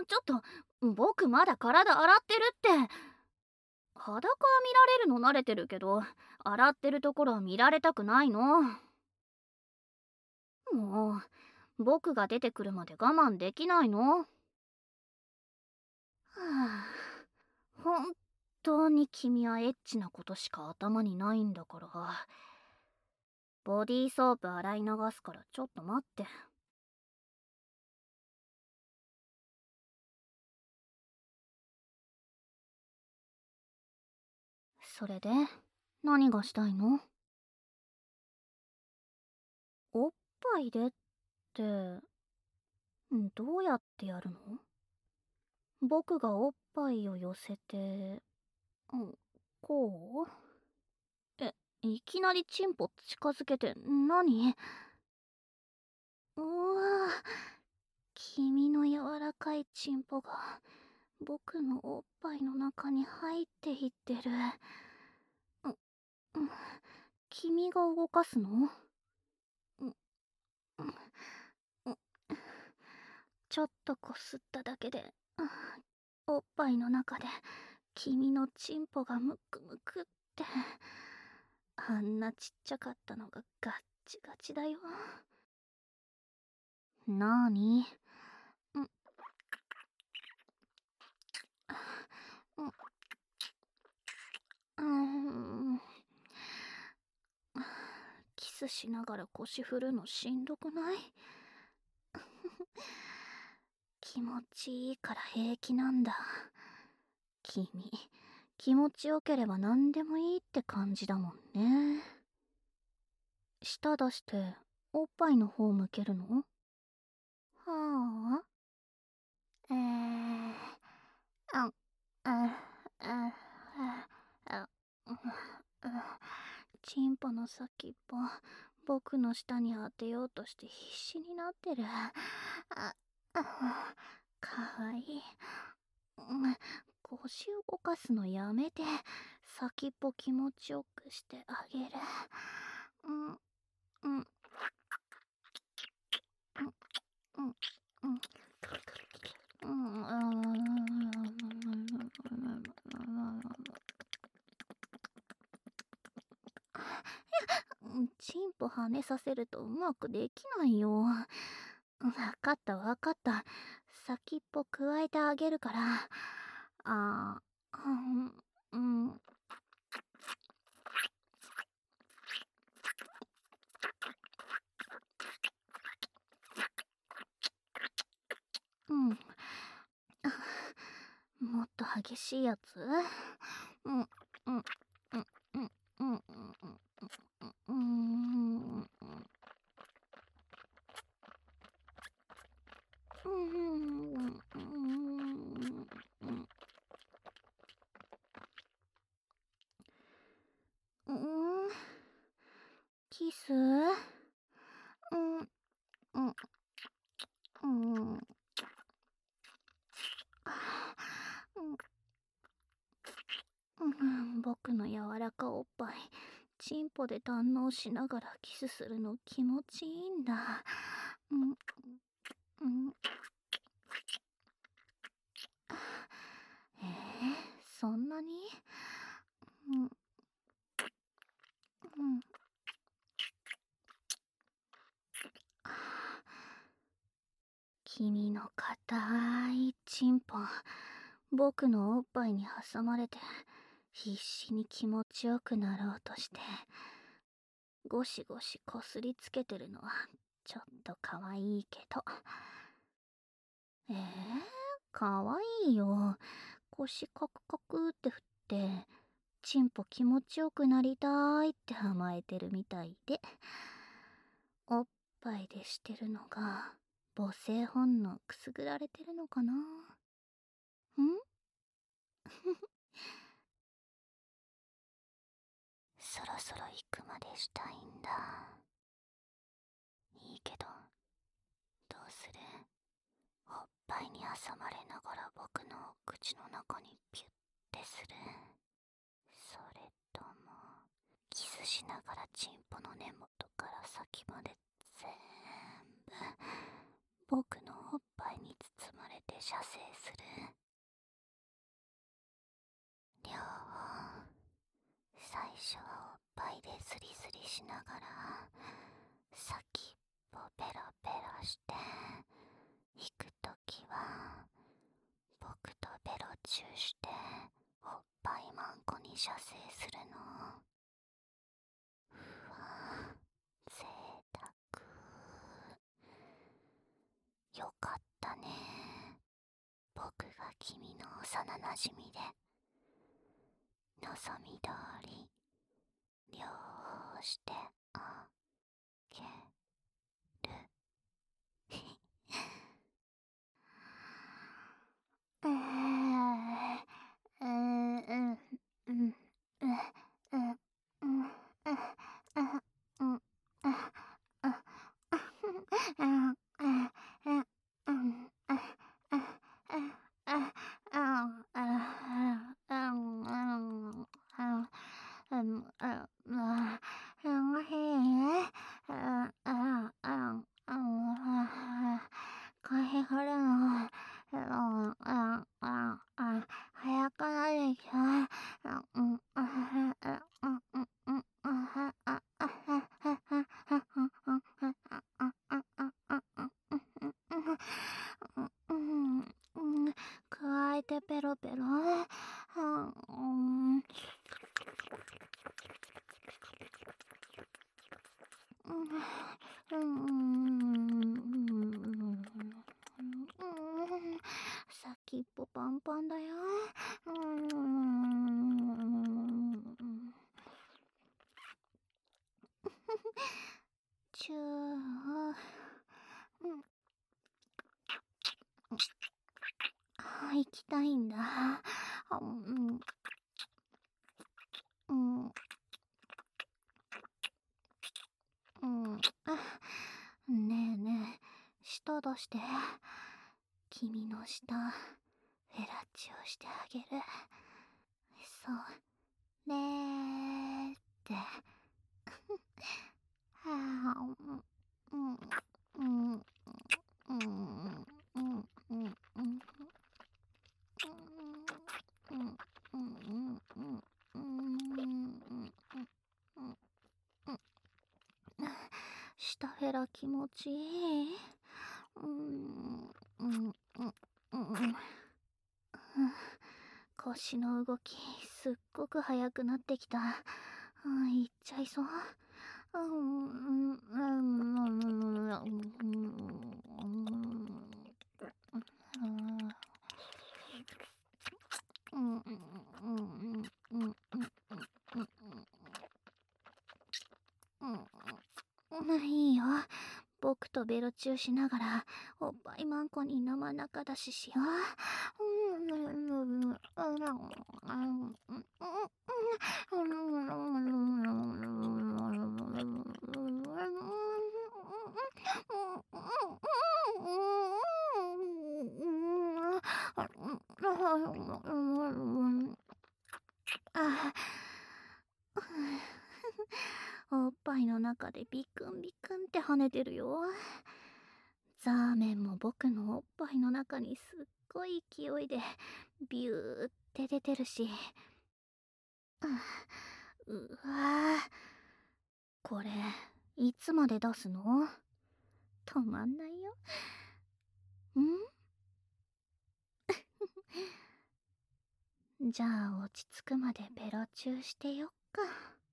ちょっと、僕まだ体洗ってるって。裸は見られるの慣れてるけど、洗ってるところは見られたくないの。もう、僕が出てくるまで我慢できないの。はあ、本当に君はエッチなことしか頭にないんだから。ボディーソープ洗い流すからちょっと待って。それで、何がしたいの？おっぱいでって、どうやってやるの？僕がおっぱいを寄せて、こう？いきなりチンポ近づけて何？うわぁ、君の柔らかいチンポが僕のおっぱいの中に入っていってる。う、うん、君が動かすの？うん、うん、うん、ちょっとこすっただけで、おっぱいの中で君のチンポがムクムクって。あんなちっちゃかったのがガッチガチだよ。なーに？うん、うん、うん、キスしながら腰振るのしんどくない？気持ちいいから平気なんだ。君、気持ちよければ何でもいいって感じだもんね。舌出しておっぱいの方向けるの？はあ、あ、あ、あ、あ、チンポの先っぽ、僕の舌に当てようとして必死になってる。かわいい。腰動かすのやめて、先っぽ気持ちよくしてあげる。うん、うん、うん、うん、うん。チンポ跳ねさせるとうまくできないよ。わかったわかった。先っぽ加えてあげるから。あー、うん、うん、うん。もっと激しいやつ？うん、うん、うん、うん、うん、うん、うん、うん、うん、うん、うん、キス？うん、うん、うん、僕の柔らかおっぱい、チンポで堪能しながらキスするの気持ちいいんだ。うん、うん、そんなに？うん、うん。君の硬いチンポ、僕のおっぱいに挟まれて、必死に気持ちよくなろうとして、ゴシゴシこすりつけてるのは、ちょっと可愛いけど。えー、可愛いよ。腰カクカクって振って、チンポ気持ちよくなりたいって甘えてるみたいで、おっぱいでしてるのが、母性本能くすぐられてるのかな？そろそろ行くまでしたいんだ。いいけど、どうする？おっぱいに挟まれながら僕の口の中にピュッてする？それとも、キスしながらチンポの根元から先まで全部僕のおっぱいに包まれて射精する。両方、最初はおっぱいでスリスリしながら先っぽペロペロして、引くときは僕とベロチューしておっぱいマンコに射精するの。うわ、贅沢。よかったね。僕が君の幼なじみで、望み通り両方してあげる。声張るの、早くないでしょ。加えてペロペロ。先っぽパンパンだよ。チュー。行きたいんだ。ねえねえ、舌出して。君の舌、フェラチオしてあげる。そう、ねーって。舌フェラ気持ちいい。腰の動きすっごく速くなってきた。いっちゃいそう。いいよ。僕とベロチューしながらおっぱいマンコに生中出ししよう。おっぱいの中でビクンビクンって跳ねてるよ。ザーメンも僕のおっぱいの中にすっごい勢いでビューって出てるし。うわぁ、これいつまで出すの？止まんないよ。じゃあ落ち着くまでベロチューしてよっか。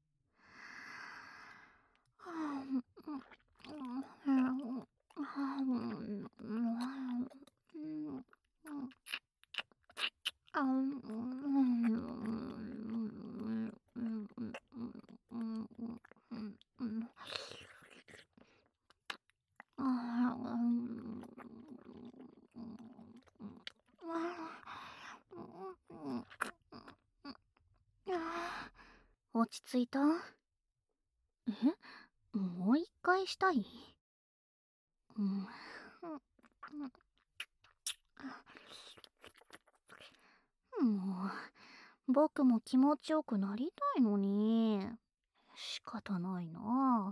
落ち着いた？もう一回したい？もう、僕も気持ちよくなりたいのに。仕方ないな。